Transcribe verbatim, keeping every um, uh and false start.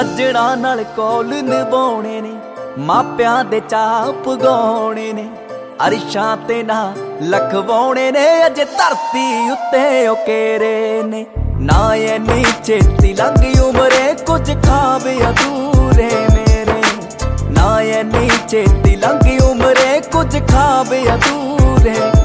ਸੱਜਣਾ ਨਾਲ ਕੌਲ ਨਿਭਾਉਣੇ ਨੇ, ਮਾਪਿਆਂ ਦੇ ਚਾਅ ਪੁਗਾਉਣੇ ਨੇ, ਅਰਸ਼ਾਂ ਤੇ ਨਾ ਲਖਵਾਉਣੇ ਨੇ, ਅਜੇ ਧਰਤੀ ਉੱਤੇ ਉਕੇਰੇ ਨੇ। ਨਾ ਇੰਨੀ ਛੇਤੀ ਲੰਘ ਉਮਰੇ, ਕੁਝ ਖਾਬ ਅਧੂਰੇ ਮੇਰੇ। ਨਾ ਇੰਨੀ ਛੇਤੀ ਲੰਘ ਉਮਰੇ, ਕੁਝ ਖਾਬ ਅਧੂਰੇ।